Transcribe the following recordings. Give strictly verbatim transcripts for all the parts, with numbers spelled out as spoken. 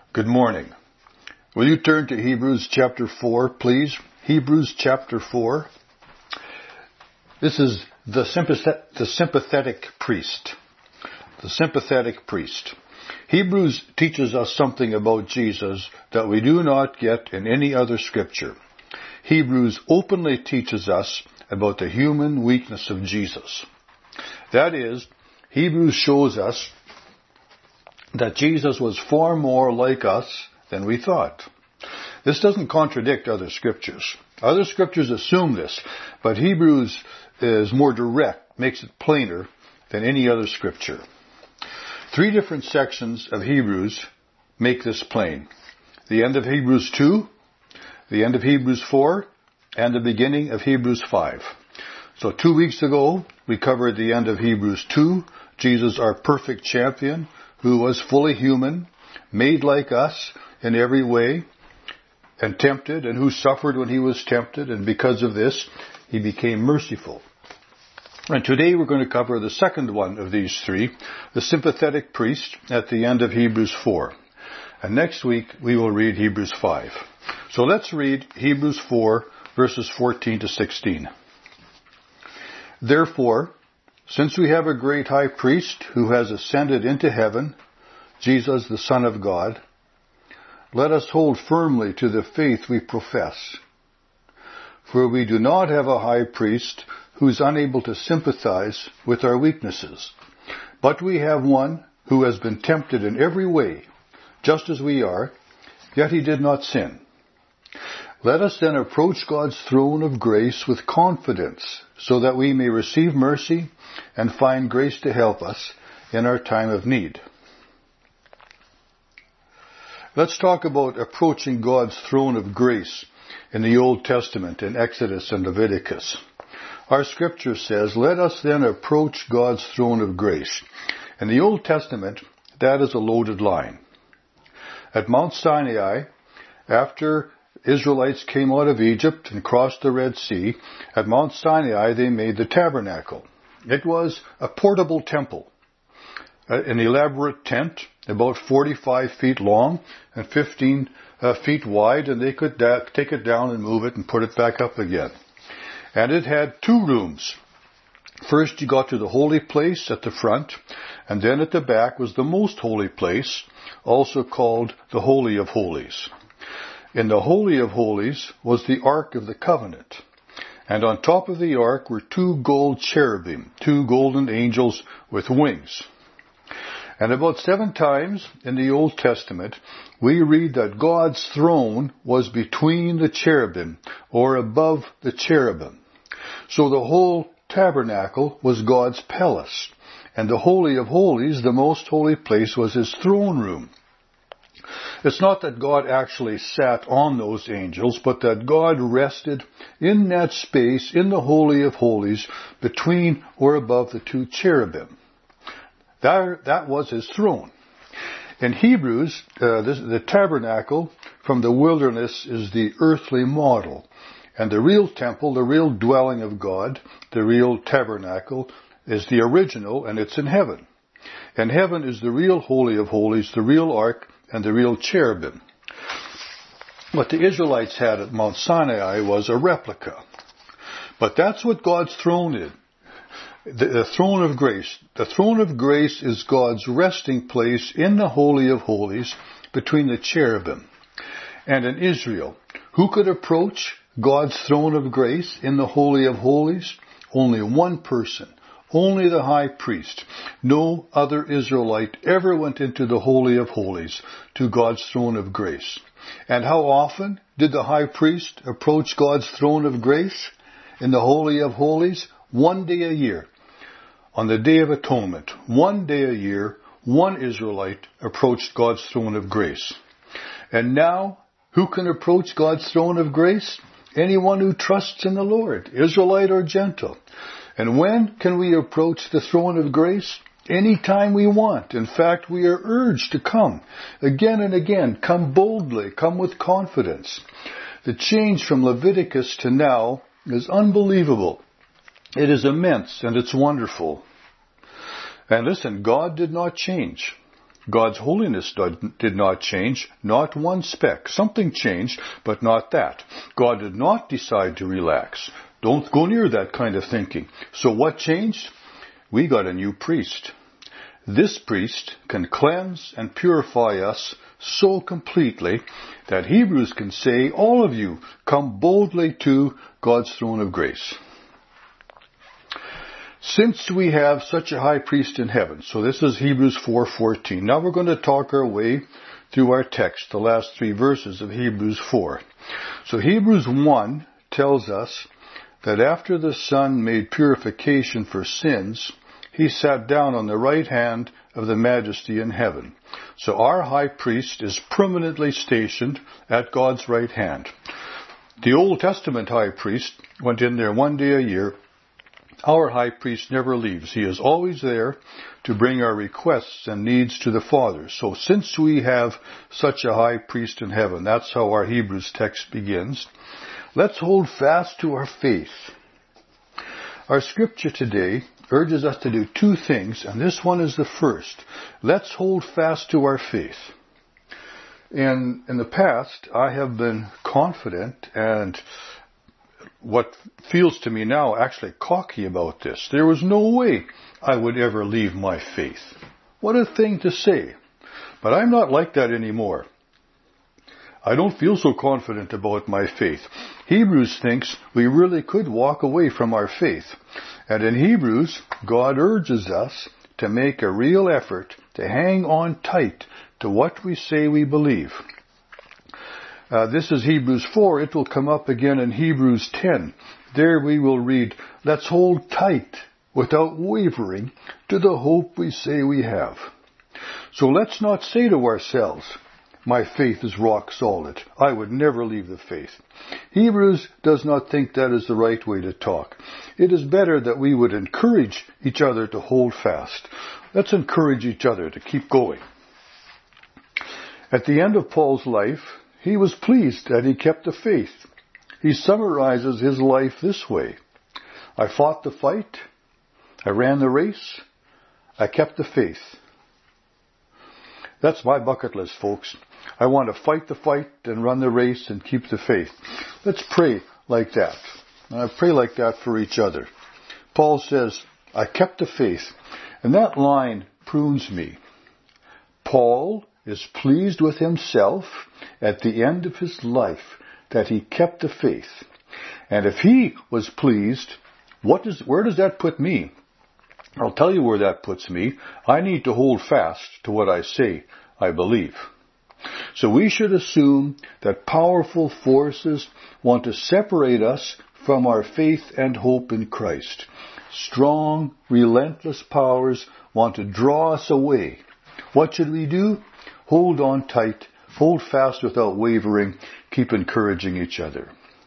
Good morning. Will you turn to Hebrews chapter four, please? Hebrews chapter four. This is the, sympath- the sympathetic priest. The sympathetic priest. Hebrews teaches us something about Jesus that we do not get in any other scripture. Hebrews openly teaches us about the human weakness of Jesus. That is, Hebrews shows us that Jesus was far more like us than we thought. This doesn't contradict other scriptures. Other scriptures assume this, but Hebrews is more direct, makes it plainer than any other scripture. Three different sections of Hebrews make this plain. The end of Hebrews two, the end of Hebrews four, and the beginning of Hebrews five. So two weeks ago, we covered the end of Hebrews two, Jesus our perfect champion, who was fully human, made like us in every way, and tempted, and who suffered when he was tempted, and because of this, he became merciful. And today we're going to cover the second one of these three, the sympathetic priest, at the end of Hebrews four. And next week we will read Hebrews five. So let's read Hebrews four, verses fourteen to sixteen. Therefore, since we have a great high priest who has ascended into heaven, Jesus the Son of God, let us hold firmly to the faith we profess. For we do not have a high priest who is unable to sympathize with our weaknesses, but we have one who has been tempted in every way, just as we are, yet he did not sin. Let us then approach God's throne of grace with confidence, so that we may receive mercy and find grace to help us in our time of need. Let's talk about approaching God's throne of grace in the Old Testament in Exodus and Leviticus. Our scripture says, let us then approach God's throne of grace. In the Old Testament, that is a loaded line. At Mount Sinai, after Israelites came out of Egypt and crossed the Red Sea, at Mount Sinai they made the tabernacle. It was a portable temple, an elaborate tent about forty-five feet long and fifteen uh, feet wide, and they could da- take it down and move it and put it back up again. And it had two rooms. First you got to the holy place at the front, and then at the back was the most holy place, also called the Holy of Holies. In the Holy of Holies was the Ark of the Covenant. And on top of the Ark were two gold cherubim, two golden angels with wings. And about seven times in the Old Testament, we read that God's throne was between the cherubim, or above the cherubim. So the whole tabernacle was God's palace. And the Holy of Holies, the most holy place, was his throne room. It's not that God actually sat on those angels, but that God rested in that space, in the Holy of Holies, between or above the two cherubim. That, that was his throne. In Hebrews, uh, this, the tabernacle from the wilderness is the earthly model. And the real temple, the real dwelling of God, the real tabernacle, is the original, and it's in heaven. And heaven is the real Holy of Holies, the real Ark, and the real cherubim. What the Israelites had at Mount Sinai was a replica. But that's what God's throne is. The, the throne of grace. The throne of grace is God's resting place in the Holy of Holies between the cherubim. And in Israel, who could approach God's throne of grace in the Holy of Holies? Only one person. Only the high priest. No other Israelite ever went into the Holy of Holies, to God's throne of grace. And how often did the high priest approach God's throne of grace in the Holy of Holies? One day a year. On the Day of Atonement, one day a year, one Israelite approached God's throne of grace. And now, who can approach God's throne of grace? Anyone who trusts in the Lord, Israelite or Gentile. And when can we approach the throne of grace? Anytime we want. In fact, we are urged to come. Again and again, come boldly, come with confidence. The change from Leviticus to now is unbelievable. It is immense and it's wonderful. And listen, God did not change. God's holiness did not change, not one speck. Something changed, but not that. God did not decide to relax. Don't go near that kind of thinking. So what changed? We got a new priest. This priest can cleanse and purify us so completely that Hebrews can say, all of you, come boldly to God's throne of grace. Since we have such a high priest in heaven, so this is Hebrews four fourteen. Now we're going to talk our way through our text, the last three verses of Hebrews four. So Hebrews one tells us that after the Son made purification for sins, he sat down on the right hand of the Majesty in heaven. So our high priest is permanently stationed at God's right hand. The Old Testament high priest went in there one day a year. Our high priest never leaves. He is always there to bring our requests and needs to the Father. So since we have such a high priest in heaven, that's how our Hebrews text begins. Let's hold fast to our faith. Our scripture today urges us to do two things, and this one is the first. Let's hold fast to our faith. In, in the past, I have been confident and what feels to me now actually cocky about this. There was no way I would ever leave my faith. What a thing to say. But I'm not like that anymore. I don't feel so confident about my faith. Hebrews thinks we really could walk away from our faith. And in Hebrews, God urges us to make a real effort to hang on tight to what we say we believe. Uh, this is Hebrews four. It will come up again in Hebrews ten. There we will read, let's hold tight without wavering to the hope we say we have. So let's not say to ourselves, my faith is rock solid. I would never leave the faith. Hebrews does not think that is the right way to talk. It is better that we would encourage each other to hold fast. Let's encourage each other to keep going. At the end of Paul's life, he was pleased that he kept the faith. He summarizes his life this way. I fought the fight. I ran the race. I kept the faith. That's my bucket list, folks. I want to fight the fight and run the race and keep the faith. Let's pray like that. And I pray like that for each other. Paul says, I kept the faith. And that line prunes me. Paul is pleased with himself at the end of his life that he kept the faith. And if he was pleased, what does, where does that put me? I'll tell you where that puts me. I need to hold fast to what I say I believe. So we should assume that powerful forces want to separate us from our faith and hope in Christ. Strong, relentless powers want to draw us away. What should we do? Hold on tight, hold fast without wavering, keep encouraging each other.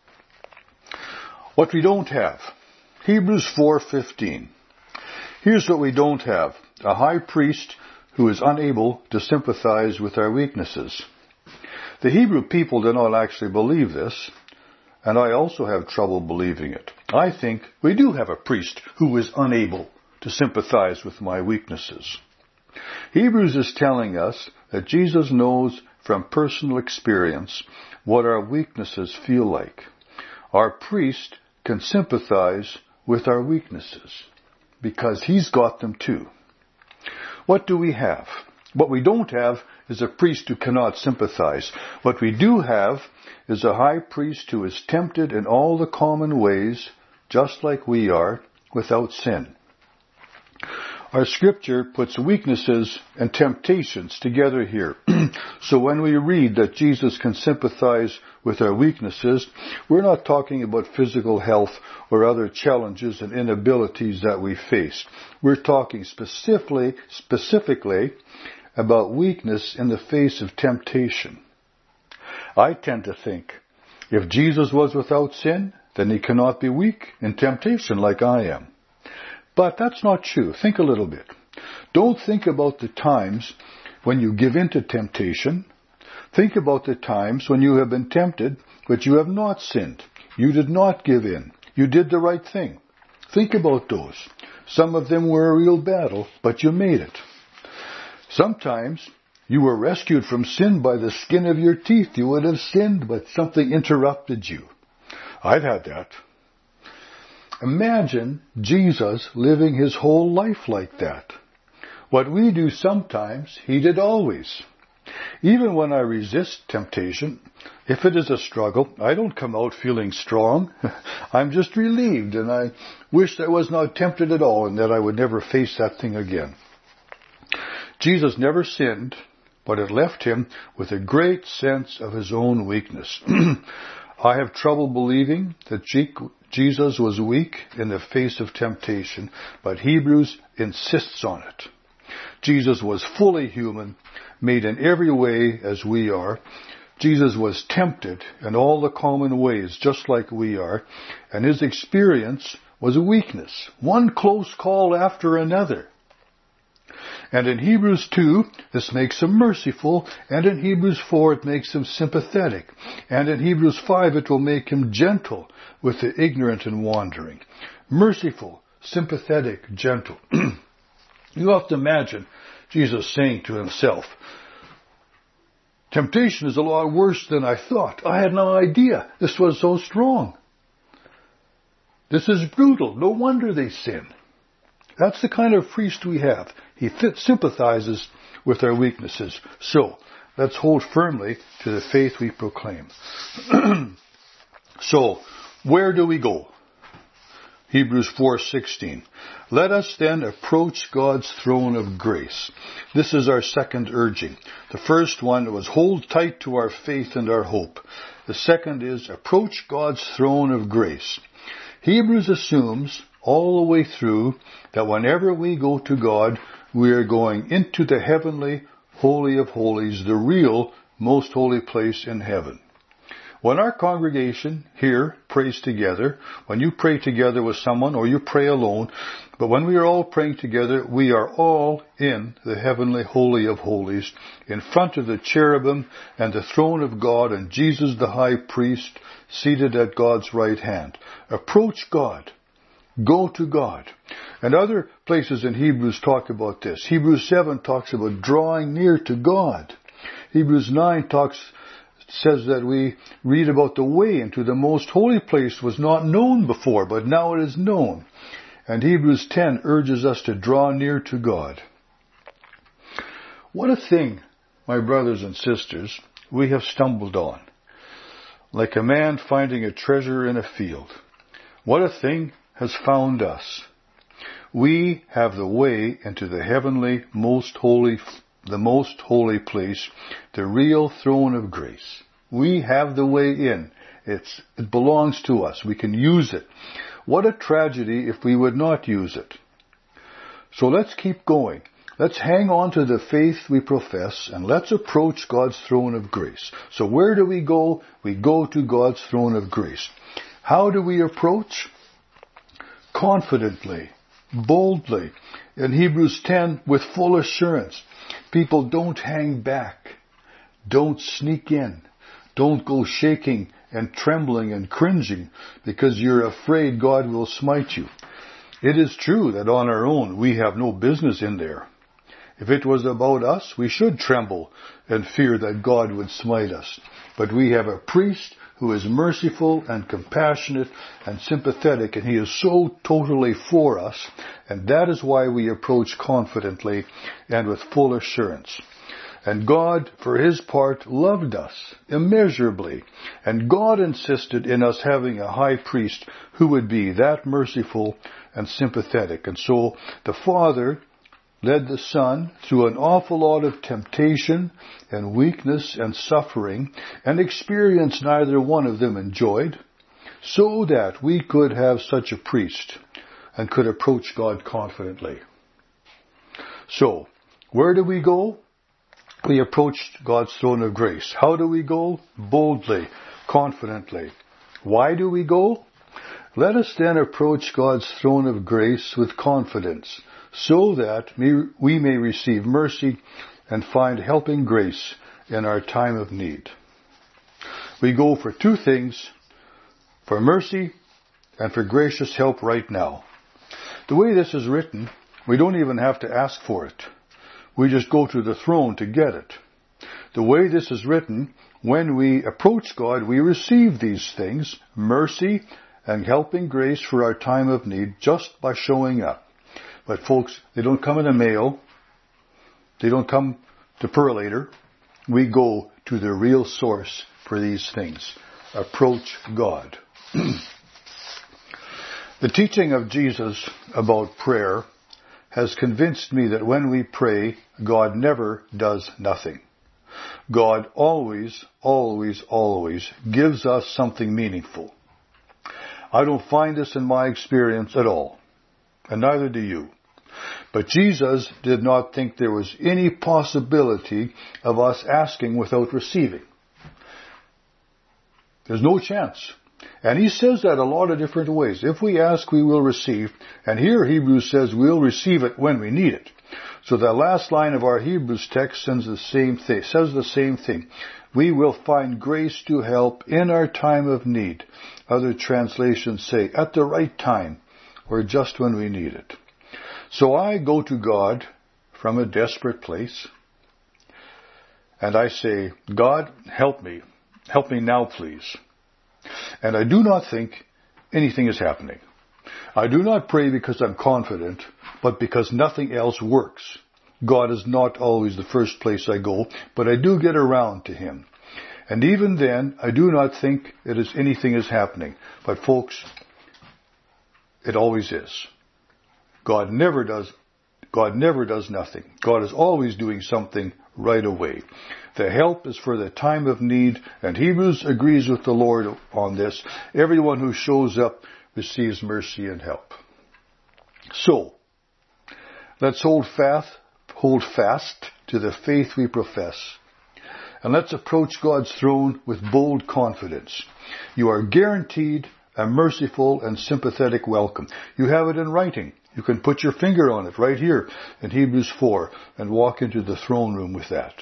What we don't have. Hebrews four fifteen. Here's what we don't have. A high priest who is unable to sympathize with our weaknesses. The Hebrew people do not actually believe this, and I also have trouble believing it. I think we do have a priest who is unable to sympathize with my weaknesses. Hebrews is telling us that Jesus knows from personal experience what our weaknesses feel like. Our priest can sympathize with our weaknesses because he's got them too. What do we have? What we don't have is a priest who cannot sympathize. What we do have is a high priest who is tempted in all the common ways, just like we are, without sin. Our scripture puts weaknesses and temptations together here. So when we read that Jesus can sympathize with our weaknesses, we're not talking about physical health or other challenges and inabilities that we face. We're talking specifically, specifically about weakness in the face of temptation. I tend to think if Jesus was without sin, then he cannot be weak in temptation like I am. But that's not true. Think a little bit. Don't think about the times when you give in to temptation. Think about the times when you have been tempted, but you have not sinned. You did not give in. You did the right thing. Think about those. Some of them were a real battle, but you made it. Sometimes you were rescued from sin by the skin of your teeth. You would have sinned, but something interrupted you. I've had that. Imagine Jesus living his whole life like that. What we do sometimes, he did always. Even when I resist temptation, if it is a struggle, I don't come out feeling strong. I'm just relieved, and I wish I was not tempted at all and that I would never face that thing again. Jesus never sinned, but it left him with a great sense of his own weakness. I have trouble believing that Jesus was weak in the face of temptation, but Hebrews insists on it. Jesus was fully human, made in every way as we are. Jesus was tempted in all the common ways, just like we are, and his experience was a weakness, one close call after another. And in Hebrews two, this makes him merciful, and in Hebrews four, it makes him sympathetic, and in Hebrews five, it will make him gentle with the ignorant and wandering. Merciful, sympathetic, gentle. You have to imagine Jesus saying to himself, temptation is a lot worse than I thought. I had no idea this was so strong. This is brutal. No wonder they sin. That's the kind of priest we have. He th- sympathizes with our weaknesses. So, let's hold firmly to the faith we proclaim. So, where do we go? Hebrews four sixteen. Let us then approach God's throne of grace. This is our second urging. The first one was hold tight to our faith and our hope. The second is approach God's throne of grace. Hebrews assumes all the way through that whenever we go to God, we are going into the heavenly Holy of Holies, the real most holy place in heaven. When our congregation here prays together, when you pray together with someone or you pray alone, but when we are all praying together, we are all in the heavenly Holy of Holies, in front of the cherubim and the throne of God and Jesus the high priest seated at God's right hand. Approach God. Go to God. And other places in Hebrews talk about this. Hebrews seven talks about drawing near to God. Hebrews nine talks says that we read about the way into the most holy place was not known before, but now it is known. And Hebrews ten urges us to draw near to God. What a thing, my brothers and sisters, we have stumbled on. Like a man finding a treasure in a field. What a thing has found us. We have the way into the heavenly, most holy the most holy place, the real throne of grace. We have the way in. It's, it belongs to us. We can use it. What a tragedy if we would not use it. So let's keep going. Let's hang on to the faith we profess and let's approach God's throne of grace. So where do we go? We go to God's throne of grace. How do we approach? Confidently, boldly. In Hebrews ten, with full assurance. People, don't hang back. Don't sneak in. Don't go shaking and trembling and cringing because you're afraid God will smite you. It is true that on our own we have no business in there. If it was about us, we should tremble and fear that God would smite us. But we have a priest who is merciful and compassionate and sympathetic, and he is so totally for us, and that is why we approach confidently and with full assurance. And God, for his part, loved us immeasurably, and God insisted in us having a high priest who would be that merciful and sympathetic. And so the Father led the Son through an awful lot of temptation and weakness and suffering, and experience neither one of them enjoyed, so that we could have such a priest and could approach God confidently. So, where do we go? We approach God's throne of grace. How do we go? Boldly, confidently. Why do we go? Let us then approach God's throne of grace with confidence, so that we may receive mercy and find helping grace in our time of need. We go for two things, for mercy and for gracious help right now. The way this is written, we don't even have to ask for it. We just go to the throne to get it. The way this is written, when we approach God, we receive these things, mercy and helping grace for our time of need, just by showing up. But folks, they don't come in the mail. They don't come to Perlator. We go to the real source for these things. Approach God. The teaching of Jesus about prayer has convinced me that when we pray, God never does nothing. God always, always, always gives us something meaningful. I don't find this in my experience at all, and neither do you. But Jesus did not think there was any possibility of us asking without receiving. There's no chance. And he says that a lot of different ways. If we ask, we will receive. And here Hebrews says we'll receive it when we need it. So the last line of our Hebrews text says the same thing. Says the same thing. We will find grace to help in our time of need. Other translations say at the right time or just when we need it. So I go to God from a desperate place and I say, God, help me. Help me now, please. And I do not think anything is happening. I do not pray because I'm confident, but because nothing else works. God is not always the first place I go, but I do get around to Him. And even then, I do not think it is anything is happening. But folks, it always is. God never does, God never does nothing. God is always doing something right away. The help is for the time of need, and Hebrews agrees with the Lord on this. Everyone who shows up receives mercy and help. So, let's hold fast, hold fast to the faith we profess. And let's approach God's throne with bold confidence. You are guaranteed a merciful and sympathetic welcome. You have it in writing. You can put your finger on it right here in Hebrews four and walk into the throne room with that.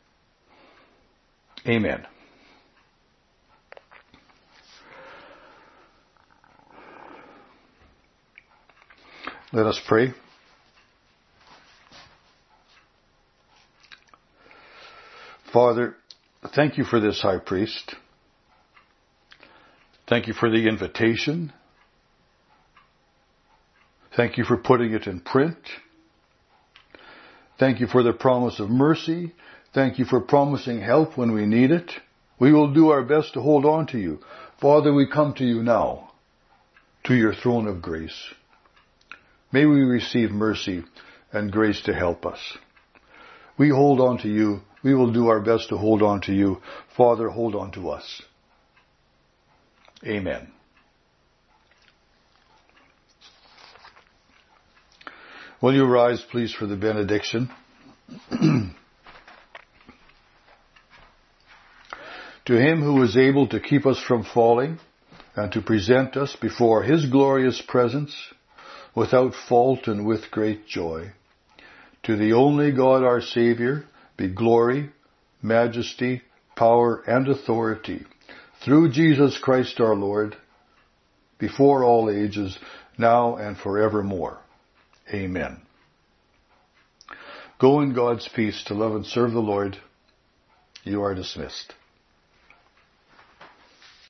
Amen. Let us pray. Father, thank you for this high priest. Thank you for the invitation. Thank you for putting it in print. Thank you for the promise of mercy. Thank you for promising help when we need it. We will do our best to hold on to you. Father, we come to you now, to your throne of grace. May we receive mercy and grace to help us. We hold on to you. We will do our best to hold on to you. Father, hold on to us. Amen. Will you rise, please, for the benediction? To him who is able to keep us from falling and to present us before his glorious presence without fault and with great joy. To the only God our Savior be glory, majesty, power, and authority through Jesus Christ our Lord, before all ages, now and forevermore. Amen. Go in God's peace to love and serve the Lord. You are dismissed.